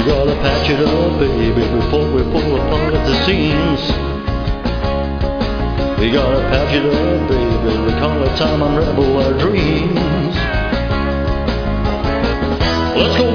We gotta patch it up, baby, before we fall apart at the seams. We gotta patch it up, baby, recall a time unravel our dreams. Let's go